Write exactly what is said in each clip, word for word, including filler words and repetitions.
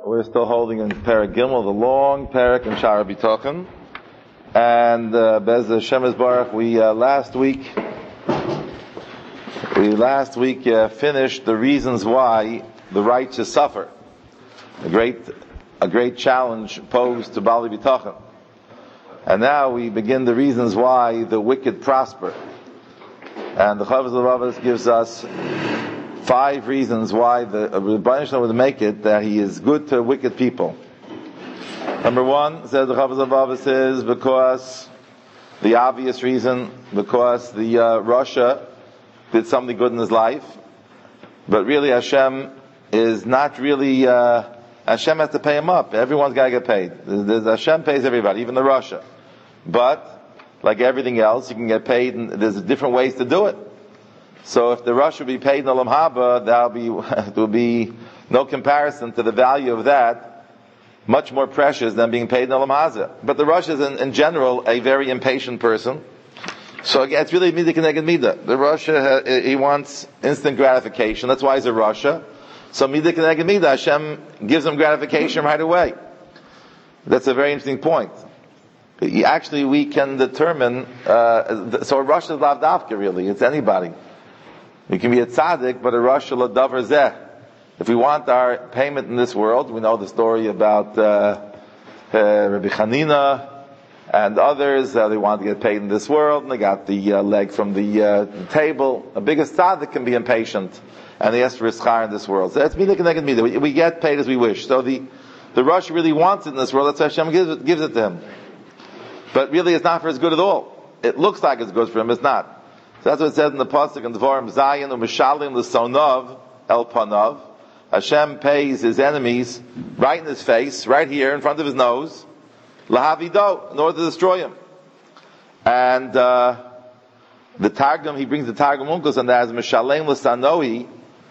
We're still holding in Perek Gimel, the long Perek in Shara B'Tochen. And, uh, Bez Hashem Yisbarach, we, uh, last week, we last week, uh, finished the reasons why the righteous suffer. A great, a great challenge posed to Bali B'Tochen. And now we begin the reasons why the wicked prosper. And the Chavos Levavos gives us five reasons why the Rebbeinu Shalom would make it that he is good to wicked people. Number one, says the Chavos Levavos, is because the obvious reason, because the uh, Russia did something good in his life, but really Hashem is not really. Uh, Hashem has to pay him up. Everyone's got to get paid. There's, there's, Hashem pays everybody, even the Russia. But like everything else, you can get paid, and there's different ways to do it. So if the Rosh would be paid in Olam Haba, that'll be, there will be no comparison to the value of that, much more precious than being paid in Olam Hazeh. But the Rosh is in, in general a very impatient person. So again, it's really Midah Keneged Midah. The Rosh, uh, he wants instant gratification. That's why he's a Rosh. So Midah Keneged Midah, Hashem gives him gratification right away. That's a very interesting point. Actually, we can determine, uh, so a Rosh is Lav Davka really, it's anybody. We can be a tzaddik, but a Rosh l'davar zeh. If we want our payment in this world, we know the story about uh, uh, Rabbi Chanina and others. Uh, they want to get paid in this world, and they got the uh, leg from the, uh, the table. A biggest tzaddik can be impatient, and they ask for his schar in this world. So that's midah keneged midah. We, we get paid as we wish. So the the Rosh really wants it in this world. That's why Hashem gives it, gives it to him. But really, it's not for his good at all. It looks like it's good for him. It's not. So that's what it says in the pasuk in Devarim Zayin u'mishalim l'sonav el panav. Hashem pays his enemies right in his face, right here in front of his nose, lahavido, in order to destroy him. And uh, the Targum, he brings the Targum Uncos and that as mishalim l'sanoi.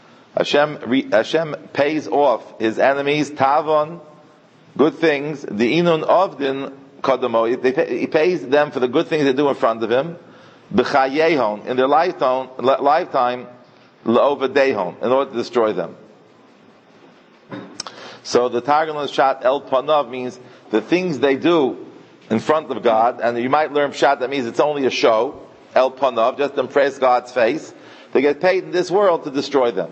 Hashem Hashem pays off his enemies tavon, good things. The inun avdin kadamo. He pays them for the good things they do in front of him. B'chayehon, in their lifetime, lifetime, la'ovadehon, in order to destroy them. So the Targum Shat El Panav means the things they do in front of God, and you might learn Pshat, that means it's only a show, El Panav, just to impress God's face. They get paid in this world to destroy them.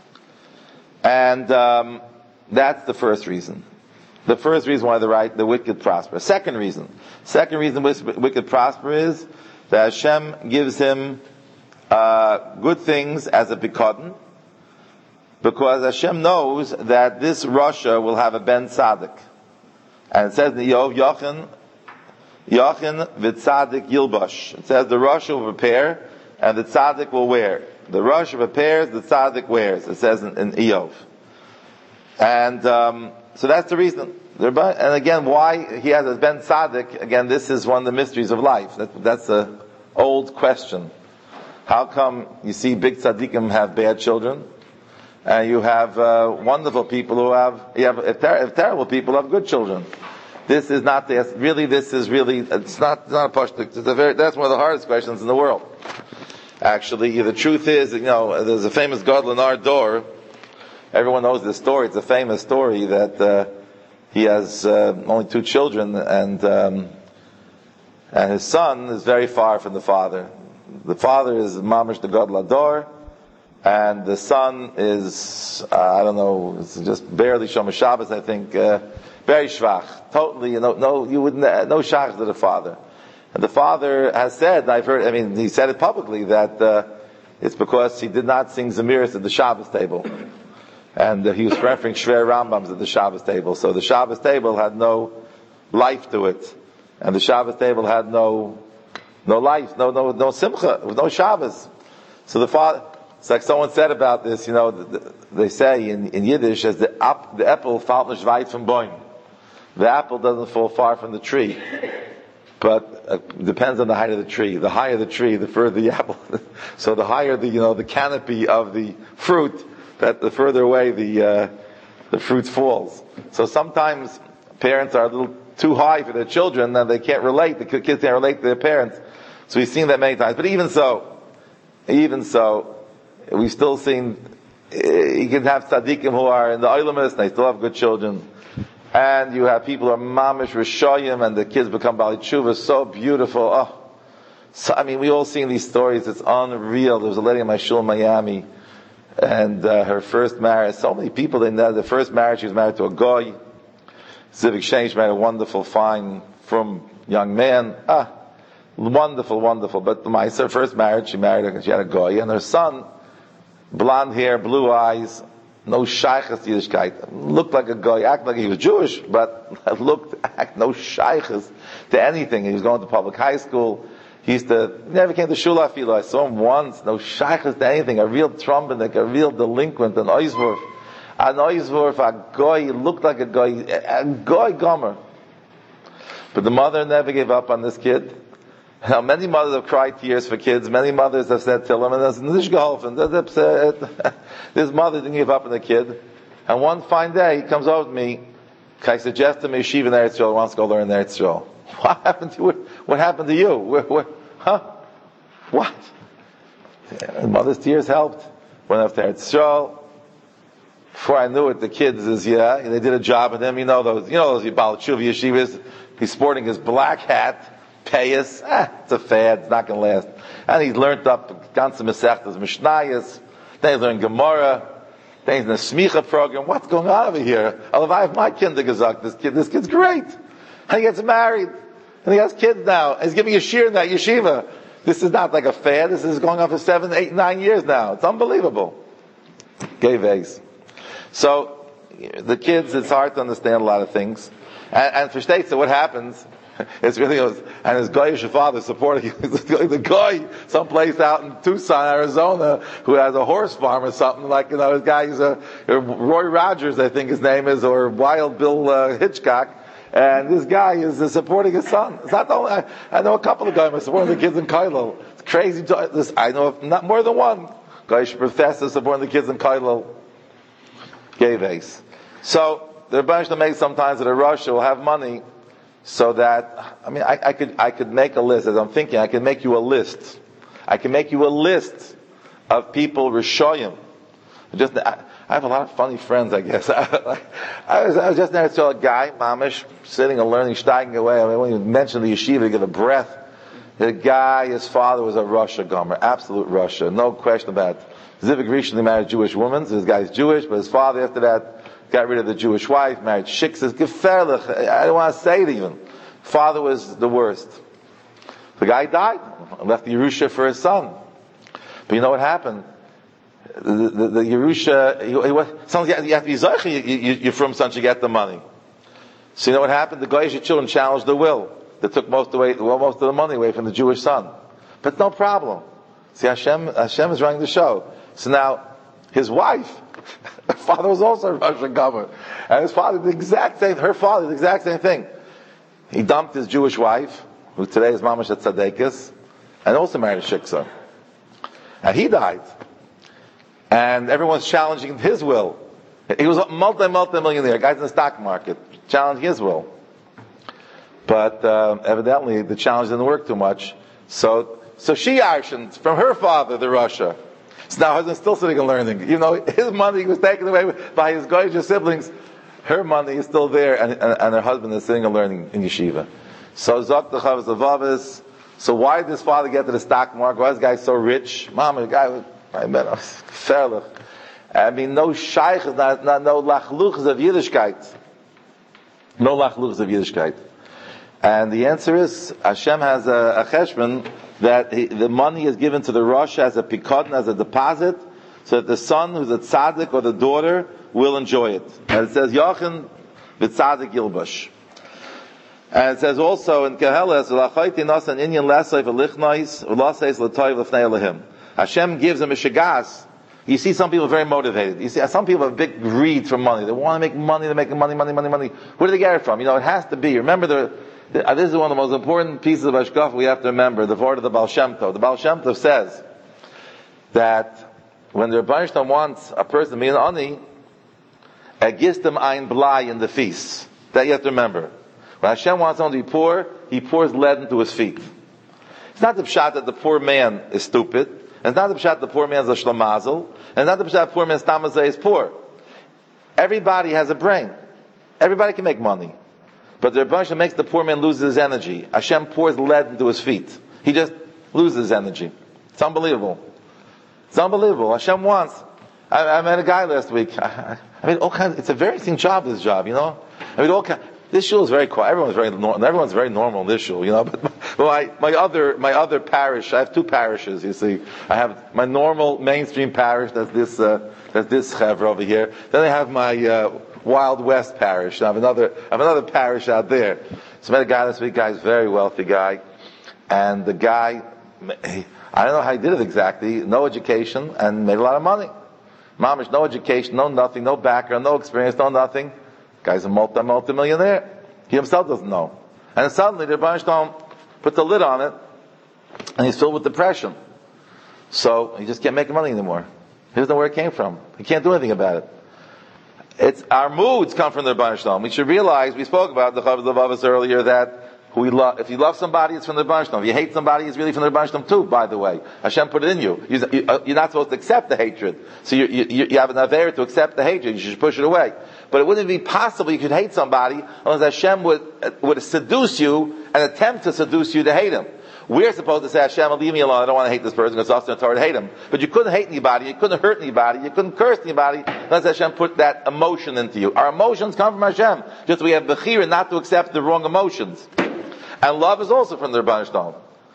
And um, that's the first reason. The first reason why the right, the wicked prosper. Second reason. Second reason why wicked prosper is that Hashem gives him uh, good things as a bikoden, because Hashem knows that this Russia will have a ben tzaddik, and it says in Yov Yochin, Yochin v'tzaddik yilbash. It says the Russia will prepare and the tzaddik will wear. The Russia prepares, the tzaddik wears. It says in, in Iyov, and um, so that's the reason. And again, why he has a ben tzaddik? Again, this is one of the mysteries of life. That, that's a old question. How come you see big tzaddikim have bad children, and you have uh, wonderful people who have you have if, ter- if terrible people have good children? This is not the really. This is really. It's not. It's not a pashtuk. It's a very. That's one of the hardest questions in the world. Actually, the truth is, you know, there's a famous gadol in our door. Everyone knows this story. It's a famous story that. Uh, He has uh, only two children, and um, and his son is very far from the father. The father is mamish the gadol ador, and the son is uh, I don't know, it's just barely shomer Shabbos, I think, uh, very shvach, totally, you know, no, you wouldn't, uh, no shach to the father. And the father has said, I've heard, I mean, he said it publicly that uh, it's because he did not sing Zemiris at the Shabbos table. And uh, he was referring Shver Rambams at the Shabbos table. So the Shabbos table had no life to it. And the Shabbos table had no, no life, no, no, no simcha, no Shabbos. So the father, it's like someone said about this, you know, the, the, they say in, in Yiddish, as the, ap, the apple fällt nicht weit vom Baum. The apple doesn't fall far from the tree. But uh, it depends on the height of the tree. The higher the tree, the further the apple. So the higher the, you know, the canopy of the fruit, that the further away the uh, the fruit falls. So sometimes parents are a little too high for their children, and they can't relate. The kids can't relate to their parents. So we've seen that many times. But even so, even so, we've still seen You can have tzaddikim who are in the Oilamis and they still have good children. And you have people who are mamish rishoyim and the kids become bali tshuva. So beautiful. Oh, so I mean, we all seen these stories. It's unreal. There was a lady in my shul in Miami, and uh, her first marriage. So many people they know. The first marriage, she was married to a goy. Civic Change married a wonderful, fine, from young man. Ah, wonderful, wonderful. But my first marriage, she married. A, she had a goy, and her son, blonde hair, blue eyes. No shaykhs to Yiddishkeit. Looked like a guy, acted like he was Jewish, but looked, act no shaykhs to anything. He was going to public high school. He used to, never came to shul afilo. I saw him once, no shaykhs to anything. A real trumpet, a real delinquent, an oizvurf. An oizvurf, a guy, he looked like a guy, a guy gomer. But the mother never gave up on this kid. Now, many mothers have cried tears for kids. Many mothers have said to them, and that's nicht geholfen. This mother didn't give up on the kid. And one fine day, he comes over to me. I suggest him yeshiva in Eretz Yisrael, wants to go learn in Eretz Yisrael. What happened to you? What happened to you? Where, where, huh? What? The mother's tears helped. Went up to Eretz Yisrael. Before I knew it, the kids is, yeah, they did a job with him. You know those, you know those Baal Tshuva yeshivas. He's sporting his black hat. Payas, ah, it's a fad, it's not going to last. And he's learned up ganze Masechtas Mishnayos, then he's learned Gemara, then he's in a Smicha program. What's going on over here? Oh, I have my kinder gesagt, this kid, this kid's great. And he gets married, and he has kids now, and he's giving a shir in that yeshiva. This is not like a fad, this is going on for seven, eight, nine years now. It's unbelievable. Gay vase. So, the kids, it's hard to understand a lot of things. And, and for states, so what happens, it's really, and his goyish father supporting the guy someplace out in Tucson, Arizona, who has a horse farm or something like, you know, his guy is a, Roy Rogers, I think his name is, or Wild Bill uh, Hitchcock, and this guy is uh, supporting his son. It's not the only, I, I know a couple of guys supporting the kids in Kailul. It's crazy. To, this, I know of not more than one goyish professor supporting the kids in Kailul. Gay vase. So there are a bunch that make sometimes that a Russia will have money. So that, I mean, I, I could, I could make a list, as I'm thinking, I could make you a list. I can make you a list of people, Rishoyim. Just, I, I have a lot of funny friends, I guess. I, I was, I was just next to a guy, Mamish, sitting and learning, steiging away. I mean, when you mention the yeshiva, you get a breath. The guy, his father was a Russia gomer, absolute Russia, no question about it. Zivik recently married a Jewish woman, so this guy's Jewish, but his father after that, got rid of the Jewish wife, married Shikses, Geferlich. I don't want to say it even. Father was the worst. The guy died, left the Yerusha for his son. But you know what happened? The, the, the Yerusha, he, he, someone, you have to be Zaycha, you, you, you're from son to get the money. So you know what happened? The Goyish children challenged the will. They took most, away, well, most of the money away from the Jewish son. But no problem. See, Hashem, Hashem is running the show. So now, his wife, her father was also a Russian governor. And his father did the exact same, her father did the exact same thing. He dumped his Jewish wife, who today is Mamash at Tzadekis, and also married a Shiksa. And he died. And everyone's challenging his will. He was a multi, multi-millionaire, guys in the stock market, challenging his will. But uh, evidently the challenge didn't work too much. So, so she arshened from her father, the Russia. So now her husband's still sitting and learning. You know, his money was taken away by his Goyish siblings. Her money is still there, and, and, and her husband is sitting and learning in yeshiva. So Zok the Chavos Avavis. So why did his father get to the stock market? Why is this guy so rich? Mom, the guy was, I met him, fairlich. I mean, no shaykh, not, not, no lachluchs of Yiddishkeit. No lachluchs of Yiddishkeit. And the answer is, Hashem has a, a cheshbon that he, the money is given to the Rosh as a pikadon, as a deposit, so that the son who's a tzaddik or the daughter will enjoy it. And it says, Yochin v'tzaddik yilbash. And it says also in Keheles, L'chayti nasan inyan lasay v'lichnois, v'lasay l'toy v'fnei Elohim. Hashem gives them a shagas. You see some people are very motivated. You see some people have a big greed for money. They want to make money, they're making money, money, money, money. Where do they get it from? You know, it has to be. Remember the, the this is one of the most important pieces of Hashkafa we have to remember, the word of the Baal Shem Tov. The Baal Shem Tov says that when the Rebbeinu Shalom wants a person to be an ani, er gives them ein blai in the feast. That you have to remember. When Hashem wants someone to be poor, He pours lead into his feet. It's not the pshat that the poor man is stupid. And it's not the pshat the poor man's a shlamazel. And it's not the pshat the poor man's tamazeh is poor. Everybody has a brain. Everybody can make money. But the Rebbe makes the poor man lose his energy. Hashem pours lead into his feet. He just loses his energy. It's unbelievable. It's unbelievable. Hashem wants. I, I met a guy last week. I, I mean, all kinds. It's a very interesting job. This job, you know. I mean, all kinds. This shul is very quiet. Everyone's very normal. Everyone's very normal in this shul, you know. But, but my my other my other parish. I have two parishes. You see, I have my normal mainstream parish. That's this uh, that's this chevra over here. Then I have my uh, Wild West parish. I have another I have another parish out there. So I met a guy this week. Guy's a very wealthy guy, and the guy, I don't know how he did it exactly. No education and made a lot of money. Mamish, no education, no nothing, no background, no experience, no nothing. Guy's a multi multi millionaire. He himself doesn't know. And suddenly the Rebbe Shalom put the lid on it, and he's filled with depression. So he just can't make money anymore. He doesn't know where it came from. He can't do anything about it. It's our moods come from the Rebbe Shalom. We should realize, we spoke about the Chavos Levavos earlier, that who we love, if you love somebody, it's from the Rebbe Shalom. If you hate somebody, it's really from the Rebbe Shalom too, by the way. Hashem put it in you. You're not supposed to accept the hatred. So you, you, you have an aver to accept the hatred. You should push it away. But it wouldn't be possible you could hate somebody unless Hashem would, would seduce you and attempt to seduce you to hate him. We're supposed to say, Hashem, leave me alone. I don't want to hate this person because it's also in Torah to hate him. But you couldn't hate anybody. You couldn't hurt anybody. You couldn't curse anybody unless Hashem put that emotion into you. Our emotions come from Hashem. Just we have bechira not to accept the wrong emotions. And love is also from the Rebbe Shalom.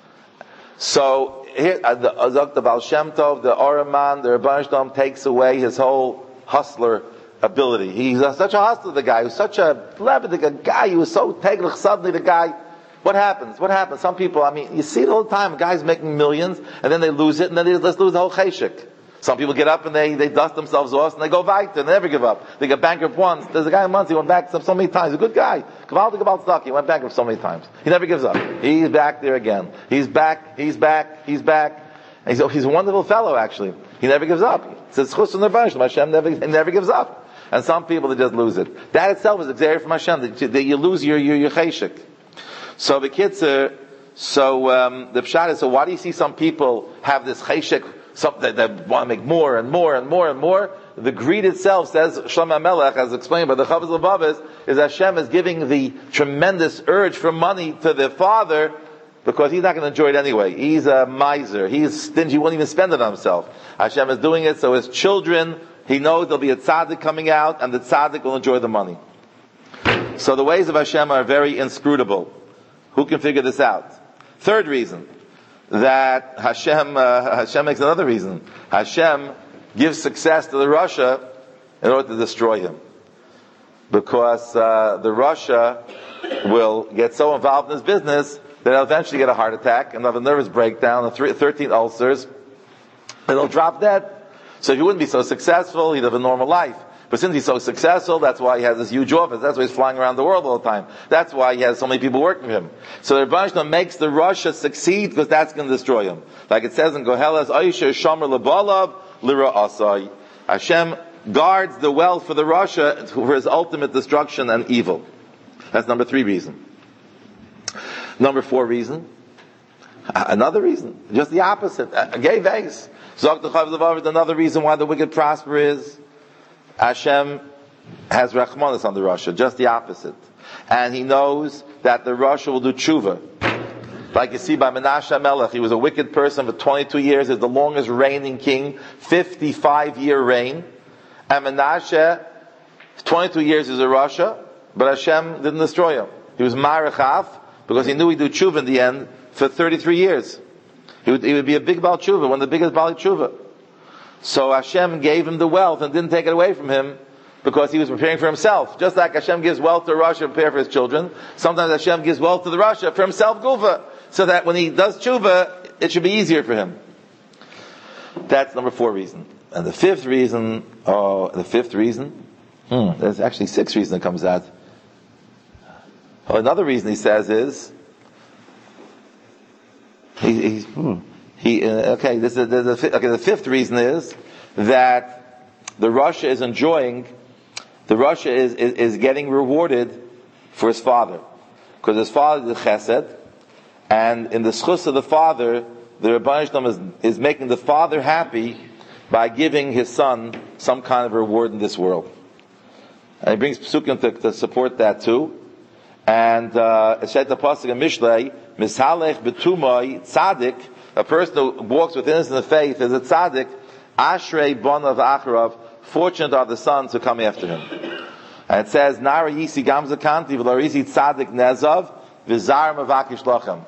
So here, uh, the uh, the Baal Shem Tov, the Oraman, the Rebbe Shalom takes away his whole hustler ability. He's uh, such a hustler, the guy. He was such a lebedik guy. He was so teglich. Suddenly, the guy. What happens? What happens? Some people, I mean, you see it all the time. Guys making millions, and then they lose it, and then they let's lose the whole cheshik. Some people get up and they, they dust themselves off, and they go weiter, and they never give up. They get bankrupt once. There's a guy in Muncie, he went back so, so many times. He's a good guy. Kaval Kaval Stuck, he went bankrupt so many times. He never gives up. He's back there again. He's back, he's back, he's back. And he's, he's a wonderful fellow, actually. He never gives up. He says, Chus in the Hashem never, he never gives up. And some people, they just lose it. That itself is exerior from Hashem, that you, that you lose your, your, your cheshik. So the kids are, so, um, the pshat is, so why do you see some people have this cheshik, some, that, that want to make more and more and more and more? The greed itself, says Shlomo Melech, as explained by the Chavos Levavos, is Hashem is giving the tremendous urge for money to the father, because he's not going to enjoy it anyway. He's a miser. He's stingy. He won't even spend it on himself. Hashem is doing it so his children, he knows there'll be a tzaddik coming out, and the tzaddik will enjoy the money. So the ways of Hashem are very inscrutable. Who can figure this out? Third reason, that Hashem, uh, Hashem makes another reason. Hashem gives success to the Russia in order to destroy him. Because uh, the Russia will get so involved in his business that he'll eventually get a heart attack and have a nervous breakdown, and thirteen ulcers, and he'll drop dead. So if he wouldn't be so successful, he'd have a normal life. But since he's so successful, that's why he has this huge office. That's why he's flying around the world all the time. That's why he has so many people working with him. So the Rebbe Shalom makes the Russia succeed because that's going to destroy him. Like it says in Koheles, Aisha Shomer Lebalav Lira Asai. Hashem guards the wealth for the Russia for his ultimate destruction and evil. That's number three reason. Number four reason. Another reason. Just the opposite. A gay vase. Zok the Chavos Levavos is another reason why the wicked prosper is Hashem has rachmanis on the Russia, just the opposite. And he knows that the Russia will do tshuva. Like you see by Menashe Melech, he was a wicked person for twenty-two years, he's the longest reigning king, fifty-five year reign. And Menashe, twenty-two years is a Russia, but Hashem didn't destroy him. He was Marachaf, because he knew he'd do tshuva in the end for thirty-three years. He would, he would be a big Baal tshuva, one of the biggest Baal tshuva. So Hashem gave him the wealth and didn't take it away from him because he was preparing for himself. Just like Hashem gives wealth to Russia to prepare for his children, sometimes Hashem gives wealth to the Russia for himself, Gufa, so that when he does tshuva, it should be easier for him. That's number four reason. And the fifth reason, oh, the fifth reason, hmm, there's actually six reasons that comes out. Oh, another reason he says is, he, he's, hmm, He, uh, okay, this is, the, the, okay, the fifth reason is that the Russia is enjoying, the Russia is, is, is getting rewarded for his father. Because his father did chesed, and in the schus of the father, the Rebbeinu Shalom is, is making the father happy by giving his son some kind of reward in this world. And he brings Pesukim to, to support that too. And uh, it said the pasuk in Mishlei, Mishalech betumoi tzaddik, a person who walks with innocent faith is a tzaddik, Ashrei bonav acharav, fortunate are the sons who come after him. And it says, Nara yisi gam zakanti v'larisi tzaddik nezav v'zar mavakish lochem.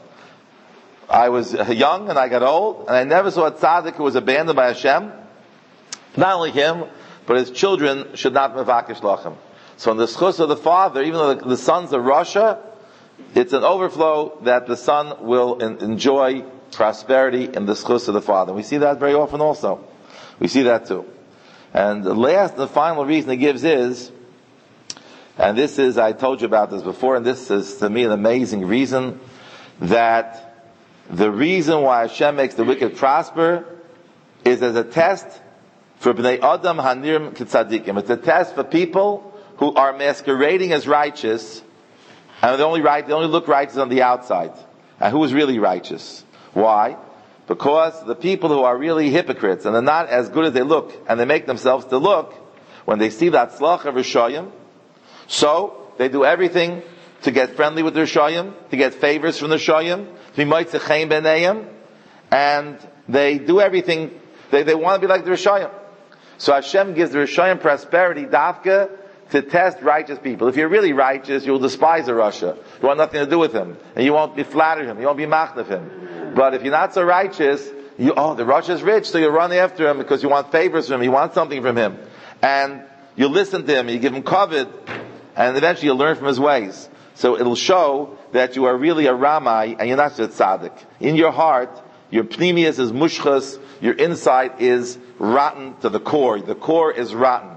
I was young and I got old, and I never saw a tzaddik who was abandoned by Hashem. Not only him, but his children should not mevakish lochem. So in the schus of the father, even though the, the sons of Russia, it's an overflow that the son will in, enjoy prosperity in the schus of the father. We see that very often also. We see that too. And the last and the final reason he gives is, and this is, I told you about this before, and this is to me an amazing reason, that the reason why Hashem makes the wicked prosper is as a test for Bnei Adam Hanirim Kitzadikim. It's a test for people who are masquerading as righteous, and they only right, they only look righteous on the outside. And who is really righteous? Why? Because the people who are really hypocrites, and they're not as good as they look, and they make themselves to look, when they see that tzlach of Rishayim, so they do everything to get friendly with the Rishayim, to get favors from the Rishayim, to be moitzei b'neiim, and they do everything, they, they want to be like the Rishayim. So Hashem gives the Rishayim prosperity, dafka, to test righteous people. If you're really righteous, you'll despise a Rasha. You want nothing to do with him. And you won't be flattered him. You won't be machnef him. But if you're not so righteous, you, oh, the Rasha is rich, so you run after him because you want favors from him. You want something from him. And you listen to him, you give him covet, and eventually you'll learn from his ways. So it'll show that you are really a Ramai, and you're not just a tzaddik. In your heart, your pnimius is mushchas, your inside is rotten to the core. The core is rotten.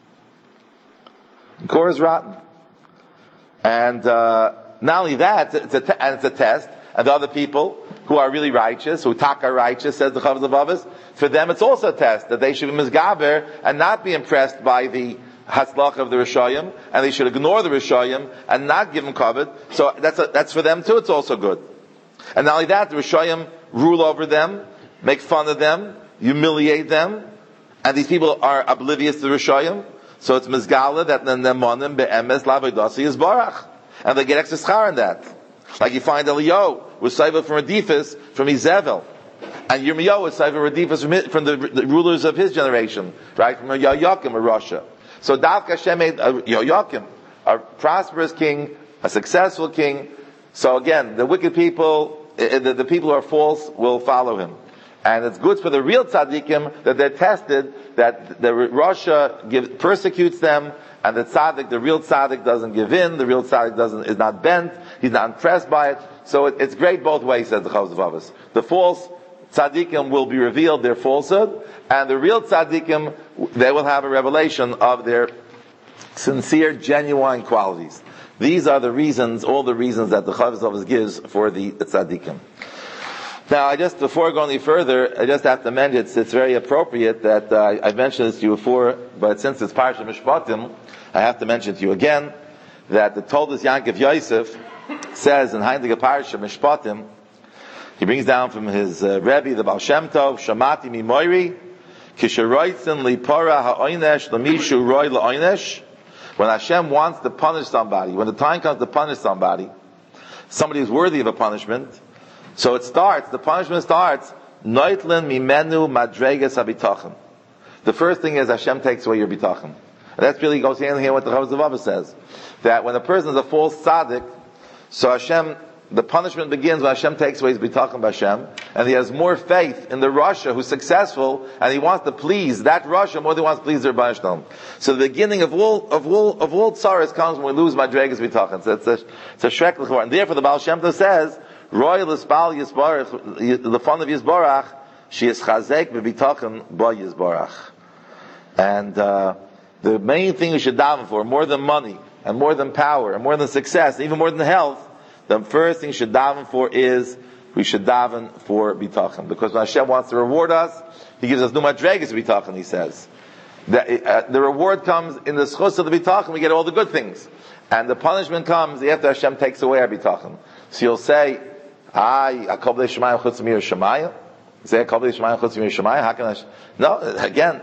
The core is rotten. And uh, not only that, it's a, te- and it's a test, and the other people who are really righteous, who taka righteous, says the Chavos Levavos, for them it's also a test, that they should be mizgaber and not be impressed by the hatzlach of the Rishayim, and they should ignore the Rishayim and not give them covet. So that's a, that's for them too, it's also good. And not only that, the Rishayim rule over them, make fun of them, humiliate them, and these people are oblivious to the Rishayim. So it's mizgala that the nemonim be'emes la'avodas yisbarach, and they get extra schar in that. Like you find Eliyahu was saved from Radifus from Izevel, and Yirmiyahu was saved from Radifus from, from the, the rulers of his generation, right, from Yoyakim of Russia. So Davka Hashem made a Yoyakim, a prosperous king, a successful king. So again, the wicked people, the, the people who are false, will follow him. And it's good for the real tzaddikim that they're tested, that the Russia give, persecutes them, and the tzaddik, the real tzaddik, doesn't give in. The real tzaddik doesn't is not bent. He's not impressed by it. So it, it's great both ways, says the Chavos Levavos. The false tzaddikim will be revealed their falsehood, and the real tzaddikim, they will have a revelation of their sincere, genuine qualities. These are the reasons, all the reasons that the Chavos Levavos gives for the tzaddikim. Now, I just, before going any further, I just have to mention, it's, it's very appropriate that, uh, I've mentioned this to you before, but since it's Parsha Mishpatim, I have to mention to you again, that the Toldos Yankov Yosef says in Heindige Parsha Mishpatim, he brings down from his uh, Rebbe, the Baal Shem Tov, Shamati Mimoiri, Kisharoitzen Lipora Ha'oinesh Lamishu Roy La'oinesh, when Hashem wants to punish somebody, when the time comes to punish somebody, somebody is worthy of a punishment, so it starts, the punishment starts, Noitlin mimenu madreges habitachon. The first thing is Hashem takes away your bitachon. And that really goes hand in hand with what the Chavos Levavos says. That when a person is a false tzaddik, so Hashem, the punishment begins when Hashem takes away his bitachon by Hashem, and he has more faith in the Rasha who's successful, and he wants to please that Rasha more than he wants to please the Rebbeinu Shalom. So the beginning of all, of all, of all tzaras comes when we lose madreges bitachon. So it's a, it's a shrecklich word. And therefore the Baal Shem Tov says, Roy l'spal yisbarach, the fun of yisbarach, she is chazek b'bitachon ba yisbarach. And uh, the main thing you should daven for, more than money, and more than power, and more than success, and even more than health, the first thing you should daven for is, we should daven for bitachon. Because when Hashem wants to reward us, He gives us nu madreges bitachon, He says. The, uh, the reward comes in the schus of the bitachon, we get all the good things. And the punishment comes after Hashem takes away our bitachon. So you'll say, I, a kol b'nei shemayim chutz mir shemayim. Say a kol b'nei shemayim chutz mir shemayim. How can I? Sh- no, again,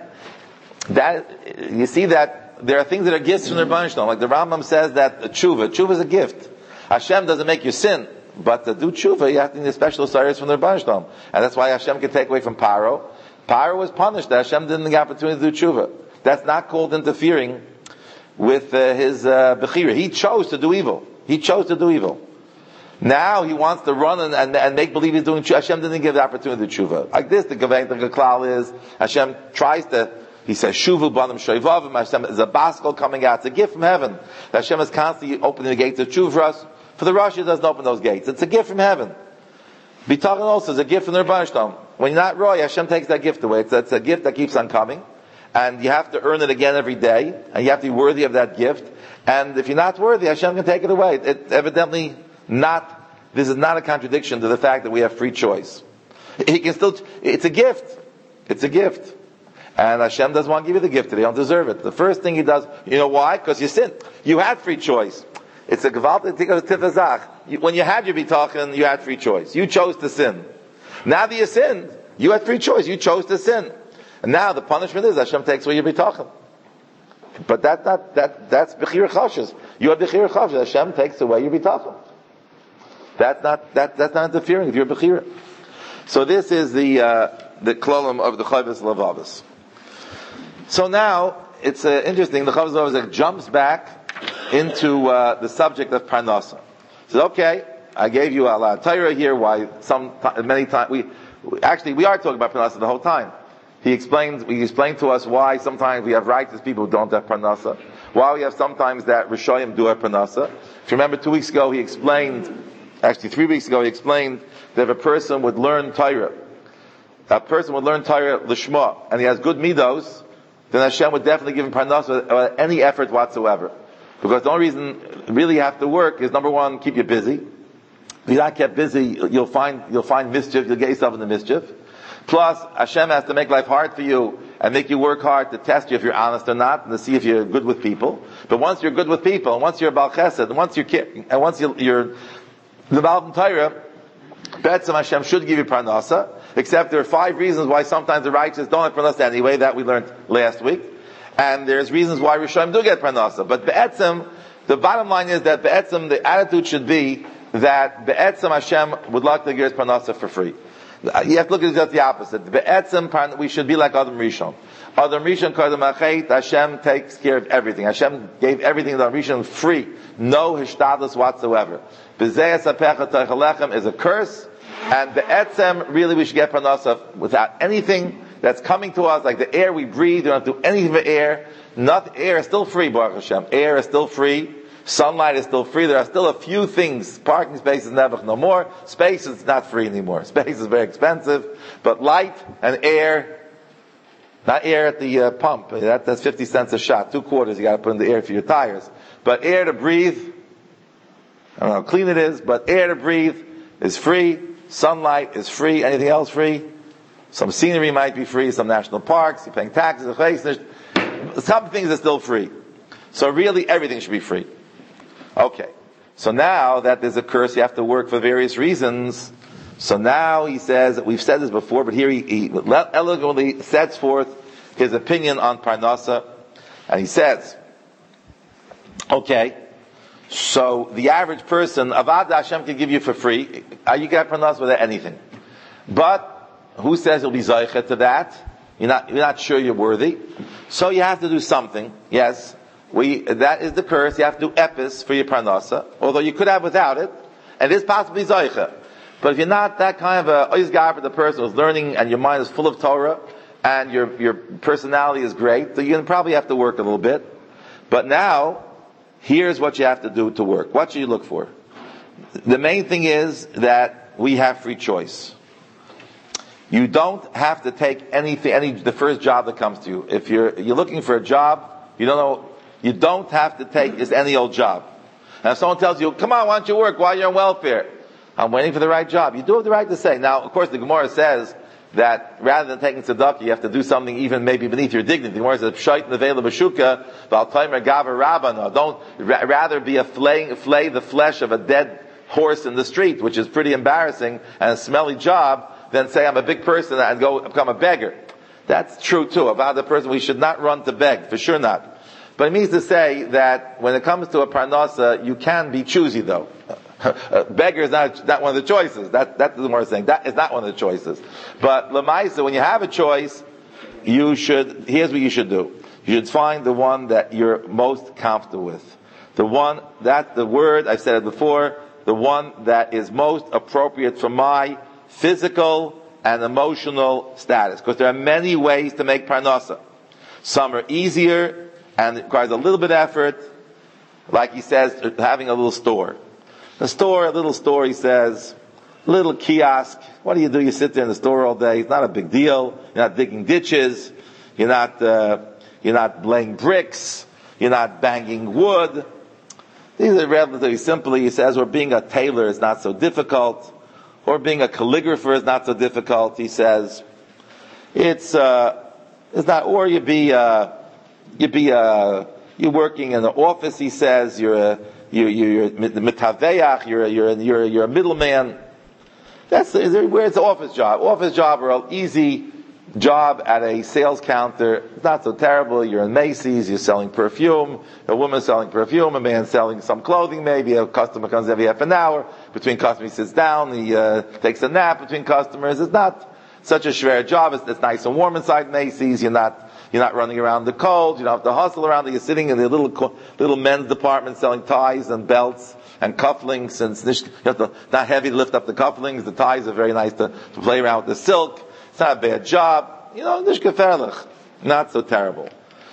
that you see that there are things that are gifts from the Rebbeinu Shalom. Like the Rambam says that tshuva, tshuva is a gift. Hashem doesn't make you sin, but to do tshuva, you have to need a special service from the Rebbeinu Shalom, and that's why Hashem can take away from Paro. Paro was punished that Hashem didn't have the opportunity to do tshuva. That's not called interfering with uh, his uh, bechira. He chose to do evil. He chose to do evil. Now he wants to run and, and, and make believe he's doing tshuva. Hashem didn't give the opportunity to tshuva. Like this, the Gavek, the Geklal is, Hashem tries to, he says, Shuvu banim shoivavim, Hashem is a baskel coming out. It's a gift from heaven. Hashem is constantly opening the gates of tshuva for us. For the Rosh, he doesn't open those gates. It's a gift from heaven. Bitachon also is a gift from the Rebbeinu Shalom. When you're not roy, Hashem takes that gift away. It's, it's a gift that keeps on coming. And you have to earn it again every day. And you have to be worthy of that gift. And if you're not worthy, Hashem can take it away. It evidently not, this is not a contradiction to the fact that we have free choice. He can still, it's a gift. It's a gift. And Hashem doesn't want to give you the gift today. You don't deserve it. The first thing He does, you know why? Because you sinned. You had free choice. It's a gewaltig tifazach. When you had your bitachon, you had free choice. You chose to sin. Now that you sinned, you had free choice. You chose to sin. And now the punishment is Hashem takes away your bitachon. But that, that, that, that's bechira chashes. You have bechira chashes. Hashem takes away your bitachon. That's not, that, that's not interfering with your bechira. So this is the, uh, the klolim of the Chovos Levavos. So now, it's uh, interesting, the Chovos Levavos jumps back into uh, the subject of parnasa. He says, okay, I gave you a lot of Torah here, why some, many times, we, actually we are talking about parnasa the whole time. He explains, he explained to us why sometimes we have righteous people who don't have parnasa, why we have sometimes that Rishoyim do have parnasa. If you remember two weeks ago he explained, actually three weeks ago he explained that if a person would learn Torah, a person would learn Torah Lishma, and he has good midos, then Hashem would definitely give him parnasa without any effort whatsoever. Because the only reason really you have to work is, number one, keep you busy. If you're not kept busy, you'll find, you'll find mischief, you'll get yourself into mischief. Plus, Hashem has to make life hard for you and make you work hard to test you if you're honest or not, and to see if you're good with people. But once you're good with people, and once you're Baal Chesed, and once you're, and once you're, you're the Baal Torah, Betzim Hashem should give you parnasa, except there are five reasons why sometimes the righteous don't have parnasa anyway, that we learned last week. And there's reasons why Rishonim do get parnasa. But Be'etzim, the bottom line is that Be'etzim, the attitude should be that Be'etzim Hashem would like to give us parnasa for free. You have to look at it just the opposite. Be'etzim, we should be like Adam Rishon. Adam Rishon, Kodem Achet, Hashem takes care of everything. Hashem gave everything to Adam Rishon free. No hishtadlus whatsoever. B'zeh Sapecha Teichalechem is a curse. And Be'etzim, really we should get parnasa without anything that's coming to us, like the air we breathe. We don't do anything for air. Not, air is still free, Baruch Hashem. Air is still free. Sunlight is still free. There are still a few things. Parking space is never no more. Space is not free anymore. Space is very expensive. But light and air, not air at the uh, pump. That, that's fifty cents a shot. Two quarters you got to put in the air for your tires. But air to breathe, I don't know how clean it is, but air to breathe is free. Sunlight is free. Anything else free? Some scenery might be free, some national parks, you're paying taxes, some things are still free. So really everything should be free. Okay. So now that there's a curse, you have to work for various reasons. So now he says, we've said this before, but here he, he elegantly sets forth his opinion on parnasa. And he says, okay, so the average person, Avad Hashem can give you for free. You get parnasa without anything. But who says you'll be zaycha to that? You're not, you're not sure you're worthy. So you have to do something. Yes. We, that is the curse. You have to do epis for your parnasa. Although you could have without it. And it is possibly zaycha. But if you're not that kind of a oizgar for the person who's learning and your mind is full of Torah and your, your personality is great, so you're going to probably have to work a little bit. But now, here's what you have to do to work. What should you look for? The main thing is that we have free choice. You don't have to take anything, any, the first job that comes to you. If you're, you're looking for a job, you don't know, you don't have to take just any old job. And if someone tells you, come on, why don't you work while you're on welfare? I'm waiting for the right job. You do have the right to say. Now, of course, the Gemara says that rather than taking tzedakah, you have to do something even maybe beneath your dignity. The Gemara says, Pshait nevela b'shuka, v'al taimer gava rabana. Don't, rather be a flay, flay the flesh of a dead horse in the street, which is pretty embarrassing and a smelly job, than say I'm a big person and go become a beggar. That's true too. About the person, we should not run to beg, for sure not. But it means to say that when it comes to a parnasa, you can be choosy though. Beggar is not, not one of the choices. That, that's the more saying. That is not one of the choices. But lemaisa, when you have a choice, you should, here's what you should do. You should find the one that you're most comfortable with. The one, that's the word, I've said it before, the one that is most appropriate for my physical and emotional status. Because there are many ways to make parnasa. Some are easier and it requires a little bit of effort. Like he says, having a little store. The store, a little store, he says, little kiosk. What do you do? You sit there in the store all day. It's not a big deal. You're not digging ditches. You're not, uh, you're not laying bricks. You're not banging wood. These are relatively simple. He says, or being a tailor is not so difficult. Or being a calligrapher is not so difficult. He says, it's, uh, it's not, or you be, uh, you be, uh, you're working in the office, he says, you're a, you, you, you're the mitaveach, you're a, you're a, you're a, you're a middleman. That's, where it's an office job. Office job or an easy job at a sales counter. It's not so terrible. You're in Macy's, you're selling perfume, a woman selling perfume, a man selling some clothing maybe, a customer comes every half an hour. Between customers he sits down, he uh, takes a nap between customers. It's not such a schwer job. It's, it's nice and warm inside Macy's. You're not You're not running around the cold. You don't have to hustle around. You're sitting in the little little men's department selling ties and belts and cufflinks. And you have to, not heavy to lift up the cufflinks. The ties are very nice to, to play around with the silk. It's not a bad job. You know, nish gefährlich. Not so terrible.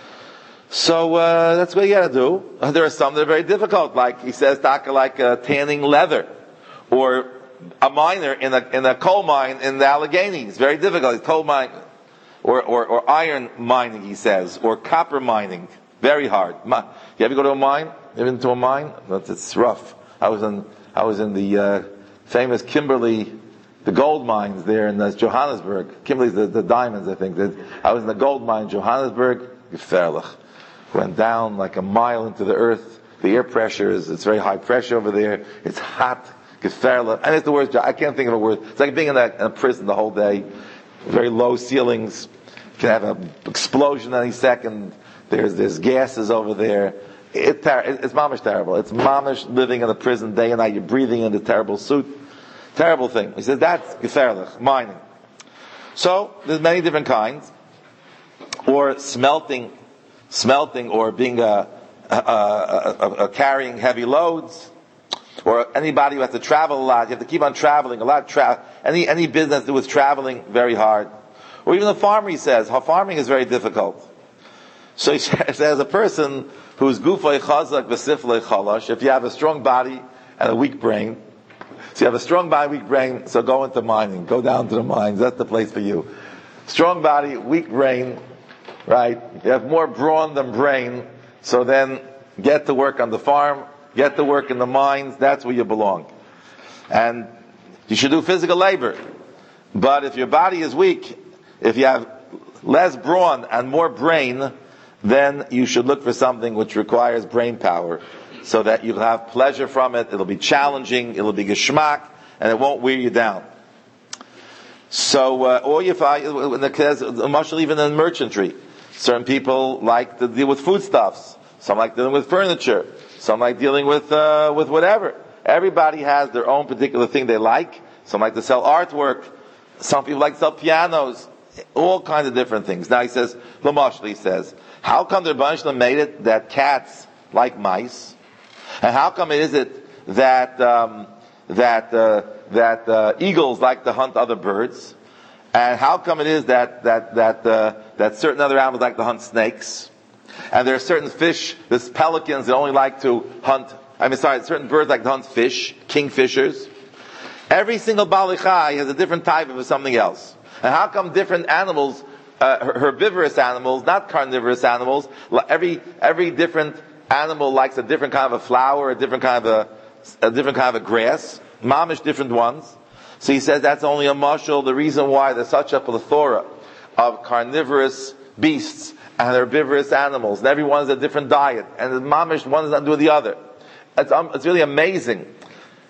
So uh, that's what you got to do. There are some that are very difficult. Like he says, taka like uh, tanning leather, or a miner in a in a coal mine in the Alleghenies. It's very difficult. It's coal mine. Or, or, or iron mining, he says, or copper mining. Very hard. You ever go to a mine? You ever been to a mine? It's rough. I was in, I was in the, uh, famous Kimberley, the gold mines there in uh, Johannesburg. Kimberley's the, the diamonds, I think. I was in the gold mine in Johannesburg. Gefährlich. Went down like a mile into the earth. The air pressure is, it's very high pressure over there. It's hot. Gefährlich. And it's the worst job. I can't think of a word. It's like being in a, in a prison the whole day. Very low ceilings. You can have an explosion any second. There's there's gases over there. It, it's mamish terrible. It's mamish living in a prison day and night. You're breathing in a terrible suit. Terrible thing. He says that's gefährlich, mining. So there's many different kinds. Or smelting, smelting, or being a, a, a, a, a carrying heavy loads. Or anybody who has to travel a lot, you have to keep on traveling, a lot of tra- any, any business that was traveling, very hard. Or even the farmer, he says, how farming is very difficult. So he says, as a person who's gufay chazak v'siflei chalash, if you have a strong body and a weak brain, so you have a strong body, weak brain, so go into mining, go down to the mines, that's the place for you. Strong body, weak brain, right? You have more brawn than brain, so then get to work on the farm, get to work in the mines, that's where you belong. And you should do physical labor. But if your body is weak, if you have less brawn and more brain, then you should look for something which requires brain power, so that you'll have pleasure from it, it'll be challenging, it'll be geschmack, and it won't wear you down. So, uh, or you find, even in merchantry, certain people like to deal with foodstuffs, some like dealing with furniture, some like dealing with uh, with whatever. Everybody has their own particular thing they like. Some like to sell artwork. Some people like to sell pianos. All kinds of different things. Now he says, Lamashli he says, how come the Rebbeinu Shalom made it that cats like mice? And how come it is it that um, that uh, that uh, eagles like to hunt other birds? And how come it is that that that uh, that certain other animals like to hunt snakes? And there are certain fish, there's pelicans that only like to hunt, I mean sorry, certain birds like to hunt fish, kingfishers. Every single Bali Chai has a different type of something else. And how come different animals, uh, herbivorous animals, not carnivorous animals, every every different animal likes a different kind of a flower, a different kind of a, a different kind of a grass, mamish different ones. So he says that's only a mashal, the reason why there's such a plethora of carnivorous beasts and herbivorous animals, and everyone's a different diet, and the mamish one is not doing the other. It's, um, it's really amazing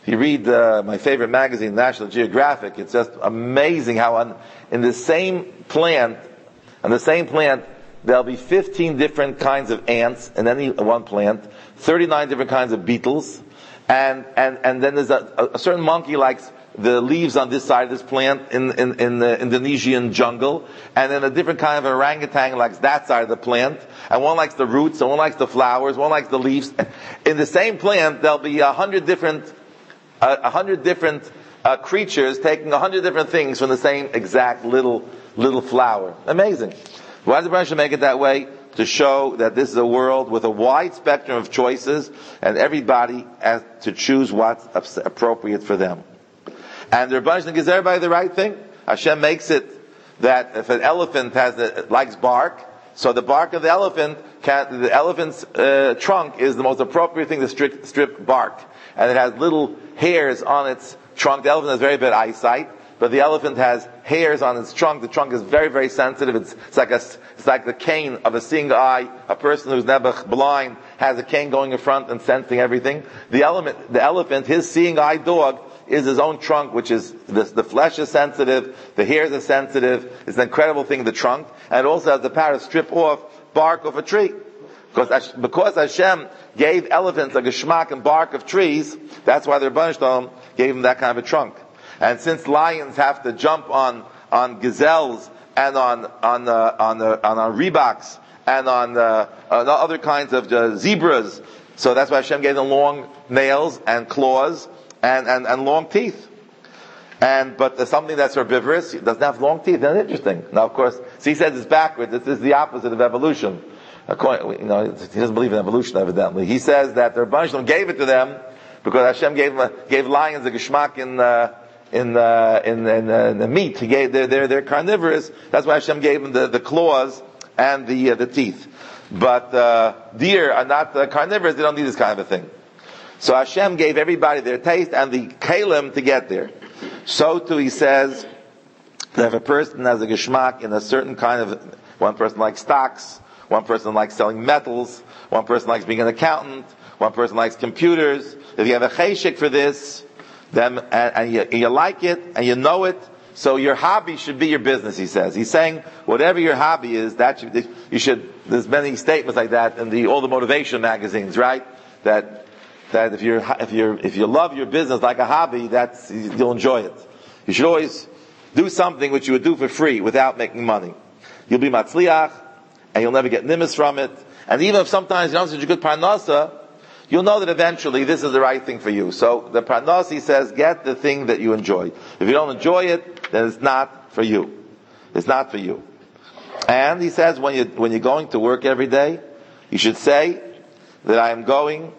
If you read uh, my favorite magazine, National Geographic, it's just amazing how on, in the same plant, on the same plant, there'll be fifteen different kinds of ants in any one plant, thirty-nine different kinds of beetles, and and and then there's a, a certain monkey likes the leaves on this side of this plant in, in, in the Indonesian jungle, and then a different kind of orangutan likes that side of the plant, and one likes the roots, and one likes the flowers, one likes the leaves. In the same plant, there'll be a hundred different, a hundred different uh, creatures taking a hundred different things from the same exact little, little flower. Amazing. Why does the Rebbe make it that way? To show that this is a world with a wide spectrum of choices, and everybody has to choose what's appropriate for them. And the Rebbe gives everybody the right thing. Hashem makes it that if an elephant has a, likes bark, so the bark of the elephant, can, the elephant's uh, trunk is the most appropriate thing to strip, strip bark. And it has little hairs on its trunk. The elephant has very bad eyesight, but the elephant has hairs on its trunk. The trunk is very, very sensitive. It's, it's like a, it's like the cane of a seeing eye. A person who's never blind has a cane going in front and sensing everything. The element, the elephant, his seeing eye dog, is his own trunk, which is, the, the flesh is sensitive, the hairs are sensitive, it's an incredible thing, the trunk, and it also has the power to strip off bark off a tree. Because, because Hashem gave elephants a geschmack and bark of trees, that's why the Rebbe Shalom gave them that kind of a trunk. And since lions have to jump on, on gazelles, and on, on, uh, on, uh, on, on Reeboks, and on, uh, on other kinds of uh, zebras, so that's why Hashem gave them long nails and claws, And, and, and long teeth. And, but there's something that's herbivorous, it doesn't have long teeth. That's interesting. Now, of course, so he says it's backwards. This is the opposite of evolution. According, you know, he doesn't believe in evolution, evidently. He says that the Rebbe Shalom gave it to them because Hashem gave them a, gave lions a geschmack in, uh, in, uh, in, in, uh, in the meat. He gave, they're, they're, they're carnivorous. That's why Hashem gave them the, the claws and the, uh, the teeth. But, uh, deer are not uh, carnivorous, they don't need this kind of a thing. So Hashem gave everybody their taste and the kalim to get there. So too he says that if a person has a geschmack in a certain kind of, one person likes stocks, one person likes selling metals, one person likes being an accountant, one person likes computers. If you have a cheshik for this, then, and, and, you, and you like it, and you know it, so your hobby should be your business, he says. He's saying, whatever your hobby is, that should, you should, there's many statements like that in the, all the motivation magazines, right? That, That if you're if you if you love your business like a hobby, that's you'll enjoy it. You should always do something which you would do for free without making money. You'll be matzliach, and you'll never get nimis from it. And even if sometimes you don't have such a good parnasa, you'll know that eventually this is the right thing for you. So the parnasa says, get the thing that you enjoy. If you don't enjoy it, then it's not for you. It's not for you. And he says, when you when you're going to work every day, you should say that I am going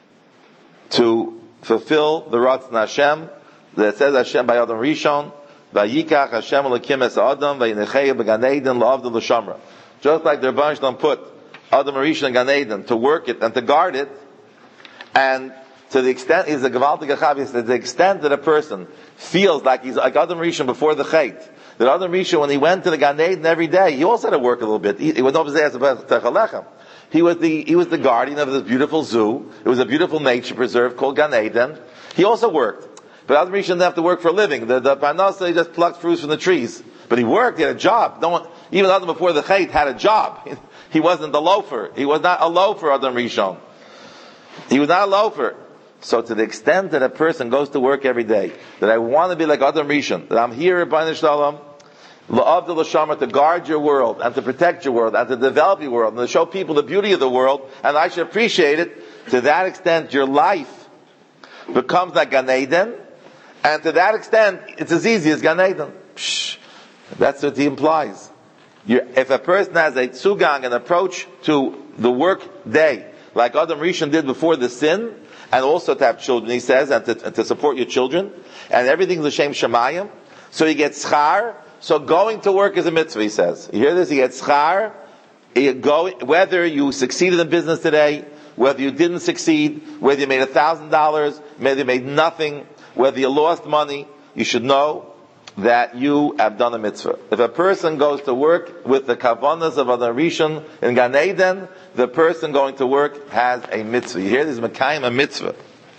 to fulfill the Ratzon Hashem, that says Hashem by Adam Rishon, Vayikach Hashem Elokim es Adam, Vayinecheya b'Gan Eden la'avdil l'shamra. Just like the Rebbe Shalom put Adam Rishon and Gan Eden to work it and to guard it, and to the extent, he's a Gewaltige Chavis, to the extent that a person feels like he's like Adam Rishon before the Chait, that Adam Rishon, when he went to the Gan Eden every day, he also had to work a little bit. He, he was not He was the, he was the guardian of this beautiful zoo. It was a beautiful nature preserve called Gan Eden. He also worked. But Adam Rishon didn't have to work for a living. The, the Parnasa, he just plucked fruits from the trees. But he worked, he had a job. No one, even Adam before the Chait had a job. He wasn't a loafer. He was not a loafer, Adam Rishon. He was not a loafer. So to the extent that a person goes to work every day, that I want to be like Adam Rishon, that I'm here at B'nai Shalom, La'avdil l'shamar, to guard your world, and to protect your world, and to develop your world, and to show people the beauty of the world, and I should appreciate it. To that extent, your life becomes like Gan Eden, and to that extent, it's as easy as Gan Eden. Psh, that's what he implies. You're, if a person has a tzugang, an approach to the work day, like Adam Rishon did before the sin, and also to have children, he says, and to, and to support your children, and everything's l'shem shamayim, so you get schar. So going to work is a mitzvah, he says. You hear this? You get schar. You go, whether you succeeded in business today, whether you didn't succeed, whether you made a thousand dollars, whether you made nothing, whether you lost money, you should know that you have done a mitzvah. If a person goes to work with the kavanas of Adam Rishon in Gan Eden, the person going to work has a mitzvah. You hear this? Mekayim a mitzvah.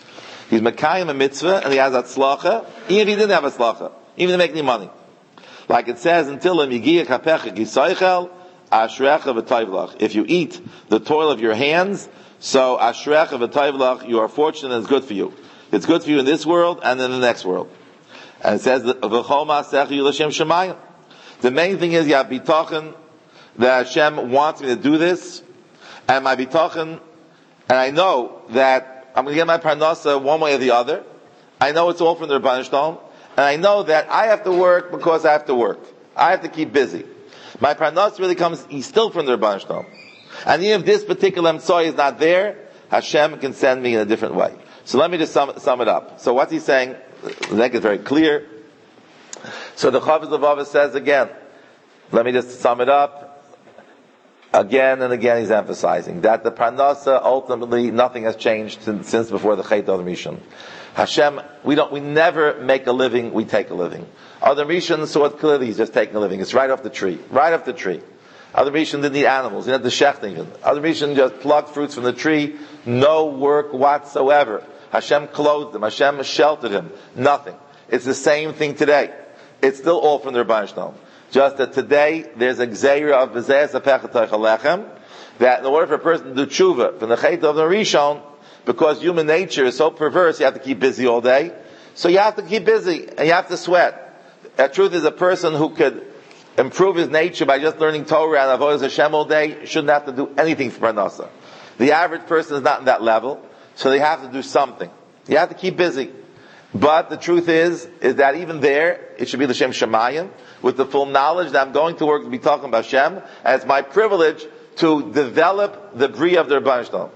He's Mekayim a mitzvah, and he has atzlacha, even if he didn't have atzlacha, even to make any money. Like it says, until Migiya kapecha kisaychel, ashrecha v'tayvlach. If you eat the toil of your hands, so ashrecha v'tayvlach, you are fortunate and it's good for you. It's good for you in this world and in the next world. And it says, v'chol ma'asech yul'Hashem shemayim. The main thing is, you have bitachon, that Hashem wants me to do this, and my bitachon, and I know that I'm going to get my parnasa one way or the other. I know it's all from the Rebbeinu Shalom, and I know that I have to work because I have to work. I have to keep busy. My parnasa really comes, he's still from the Rebbeinu Shalom. And even if this particular Emtsoi is not there, Hashem can send me in a different way. So let me just sum, sum it up. So what's he saying? The neck is very clear. So the Chavos Levavos says again, let me just sum it up. Again and again he's emphasizing that the parnasa, ultimately, nothing has changed since, since before the Chet of Rishon. Hashem, we don't, we never make a living, we take a living. Other Rishon saw it clearly, he's just taking a living. It's right off the tree. Right off the tree. Other Rishon didn't need animals, he had the shecht even. Other Rishon just plucked fruits from the tree, no work whatsoever. Hashem clothed him, Hashem sheltered him. Nothing. It's the same thing today. It's still all from the Rebbeinu Shalom. Just that today, there's a gzeira of v'zeh sapechet lechem, that in order for a person to do tshuva from the Chet of the Rishon, because human nature is so perverse, you have to keep busy all day. So you have to keep busy, and you have to sweat. The truth is, a person who could improve his nature by just learning Torah and avodas Hashem all day shouldn't have to do anything for parnasa. The average person is not in that level, so they have to do something. You have to keep busy. But the truth is, is that even there, it should be l'shem shemayim, with the full knowledge that I'm going to work to be talking about Hashem, and it's my privilege to develop the bria of the Rebbeinu Shalom.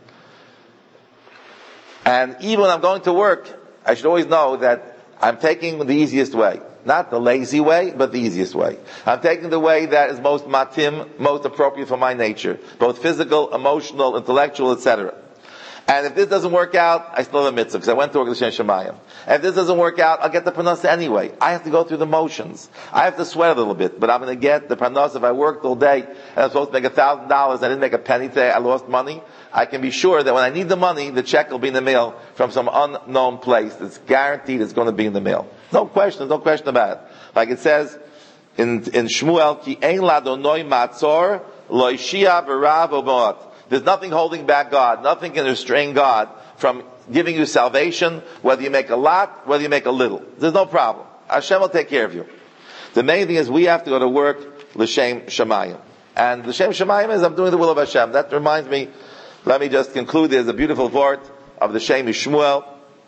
And even when I'm going to work, I should always know that I'm taking the easiest way. Not the lazy way, but the easiest way. I'm taking the way that is most matim, most appropriate for my nature. Both physical, emotional, intellectual, et cetera. And if this doesn't work out, I still have a mitzvah, because I went to work with Shem Shemayim. And if this doesn't work out, I'll get the parnasa anyway. I have to go through the motions. I have to sweat a little bit, but I'm going to get the parnasa. If I worked all day, and I'm supposed to make a thousand dollars, I didn't make a penny today, I lost money, I can be sure that when I need the money, the check will be in the mail from some unknown place. It's guaranteed it's going to be in the mail. No question, no question about it. Like it says in, in Shmuel, Ki ein ladonoi matzor, lo ishia v'rav obot. There's nothing holding back God. Nothing can restrain God from giving you salvation, whether you make a lot, whether you make a little. There's no problem. Hashem will take care of you. The main thing is we have to go to work l'shem shemayim. And l'shem shemayim is I'm doing the will of Hashem. That reminds me, let me just conclude, there's a beautiful vort of the Shem Shmuel.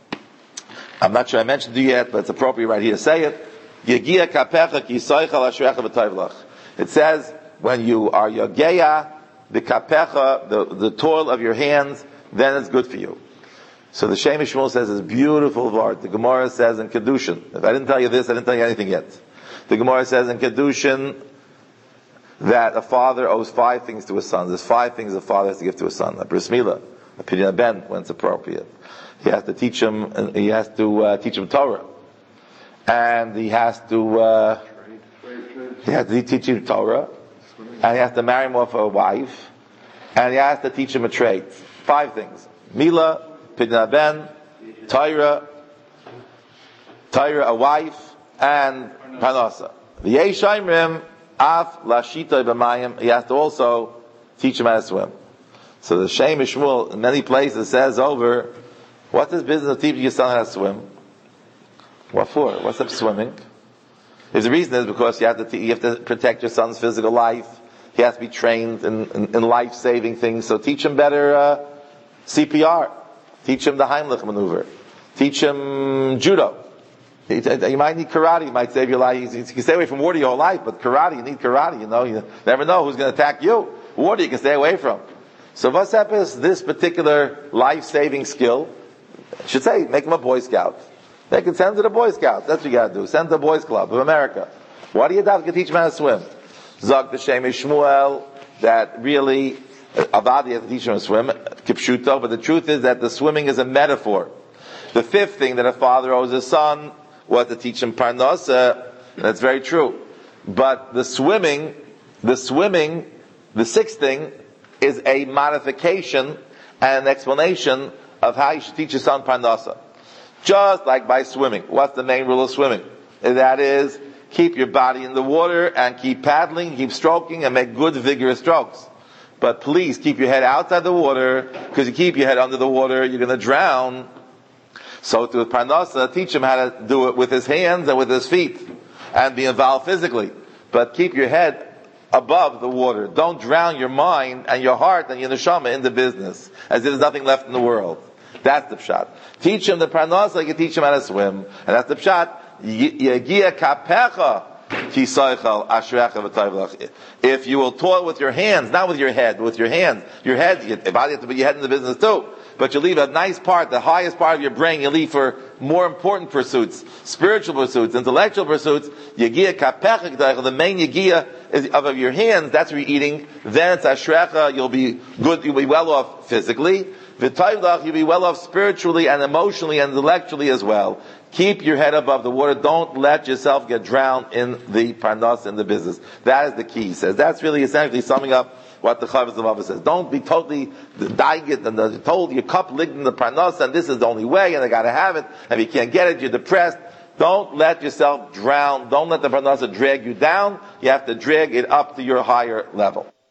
I'm not sure I mentioned it yet, but it's appropriate right here to say it. Yegia kapecha ki soichel ashrecha v'tayvlach. It says, when you are yogeya, the kapecha, the, the toil of your hands, then it's good for you. So the Shem Shmuel says it's beautiful vart. The Gemara says in Kedushin, if I didn't tell you this, I didn't tell you anything yet. The Gemara says in Kedushin that a father owes five things to his son. There's five things a father has to give to his son. A bris milah, a pidyon ben when it's appropriate. He has to teach him, he has to uh, teach him Torah. And he has to, uh, he has to teach him Torah. And he has to marry him off a wife, and he has to teach him a trade. Five things: Mila, Pidyon Ben, Torah, Torah, a wife, and Parnasa. The Yeshaimrim, Af Lashita B'Mayim. He has to also teach him how to swim. So the Shem Shmuel in many places says over, what's this business of teaching your son how to swim? What for? What's up swimming? His reason is because you have to, te- you have to protect your son's physical life. He has to be trained in, in, in life-saving things. So teach him better uh, C P R. Teach him the Heimlich maneuver. Teach him judo. You might need karate. You might save your life. You can stay away from water your whole life, but karate, you need karate. You know, you never know who's going to attack you. Water you can stay away from. So what's happening is this particular life-saving skill, I should say, make him a Boy Scout. They can send to the Boy Scouts. That's what you got to do. Send to the Boys Club of America. Why do you have to teach him how to swim? Zog the Shem Shmuel that really Avadi has to teach him to swim, kipshuto. But the truth is that the swimming is a metaphor. The fifth thing that a father owes his son was to teach him parnasa. That's very true. But the swimming, the swimming, the sixth thing is a modification and an explanation of how you should teach your son parnasa. Just like by swimming. What's the main rule of swimming? And that is, keep your body in the water and keep paddling, keep stroking, and make good vigorous strokes. But please keep your head outside the water, because you keep your head under the water, you're going to drown. So with parnasa, teach him how to do it with his hands and with his feet, and be involved physically. But keep your head above the water. Don't drown your mind and your heart and your neshama in the business, as if there's nothing left in the world. That's the pshat. Teach him the parnasa, like you teach him how to swim. And that's the pshat. Yegia kapecha tisaychel ashrecha v'tayvlach. If you will toil with your hands, not with your head, but with your hands. Your head, you have to put your head in the business too. But you leave a nice part, the highest part of your brain, you leave for more important pursuits, spiritual pursuits, intellectual pursuits. Yegia kapecha, the main yegia is of your hands, that's where you're eating. Then it's ashrecha, you'll be good, you'll be well off physically. V'tayvlach, you'll be well off spiritually and emotionally and intellectually as well. Keep your head above the water. Don't let yourself get drowned in the parnas, in the business. That is the key, he says. That's really essentially summing up what the Chavos Levavos says. Don't be totally daigit and the, told your cup licked in the parnas and this is the only way and I gotta have it. And if you can't get it, you're depressed. Don't let yourself drown. Don't let the parnas drag you down. You have to drag it up to your higher level.